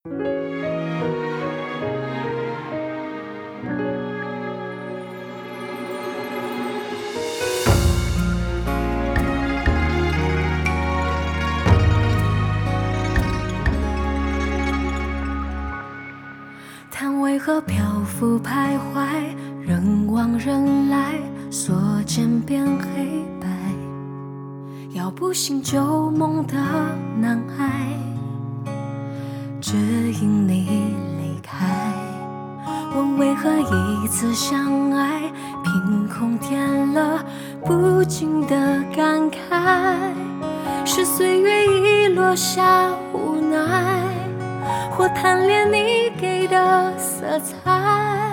叹为何漂浮徘徊，人往人来，所见变黑白。要不醒旧梦的难挨，只因你离开。问为何一次相爱，凭空添了不禁的感慨？是岁月已落下无奈，或贪恋你给的色彩。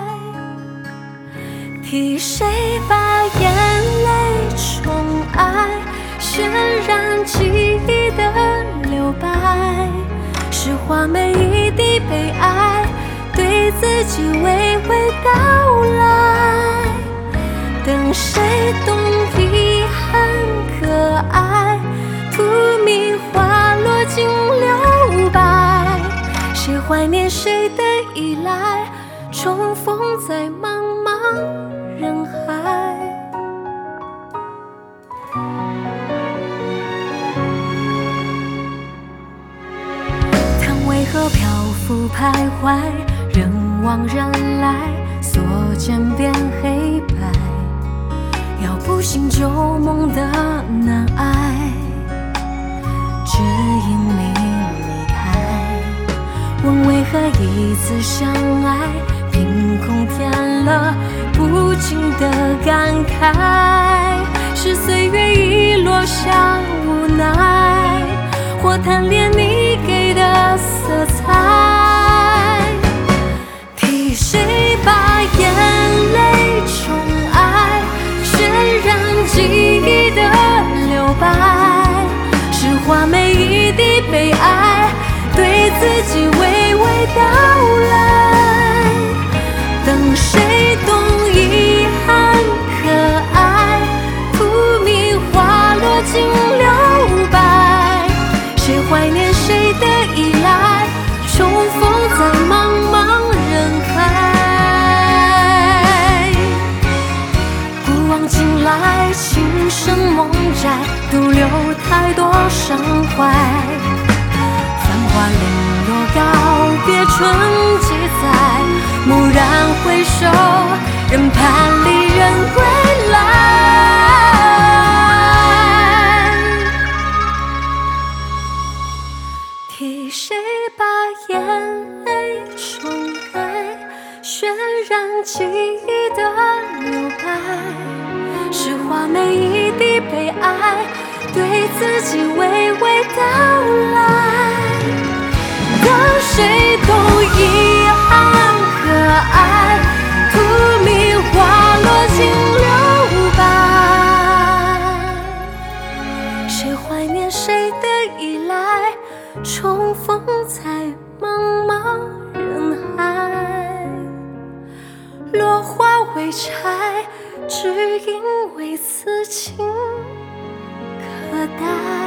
替谁把眼泪冲爱，渲染记忆的留白，是画每一滴悲哀，对自己娓娓道来。等谁懂遗憾可爱，荼蘼花落尽留白。谁怀念谁的依赖，重逢在茫茫人海。叹为何漂浮徘徊，人往人来，所见变黑白。要不醒旧梦的难挨，只因你离开。问为何一次相爱，凭空添了不尽的感慨？是岁月已落下无奈，或贪恋你给的色彩。替谁把眼泪冲爱，渲染记忆的留白，是画每一滴悲哀，对自己娓娓道来。等谁懂遗憾可爱，荼蘼花落尽留白。谁怀念谁的依赖，重逢在茫茫人海。古往今来，情深梦窄，独留太多伤怀。繁华零落，告别春几载，蓦然回首，人盼离人归来。替谁把眼泪冲爱，渲染记忆的留白，是画每一滴悲哀，对自己娓娓道来。等谁懂遗憾可爱，荼蘼花落尽留白。谁怀念谁的依赖，重逢在茫茫人海。落花为柴，只因为此情可待。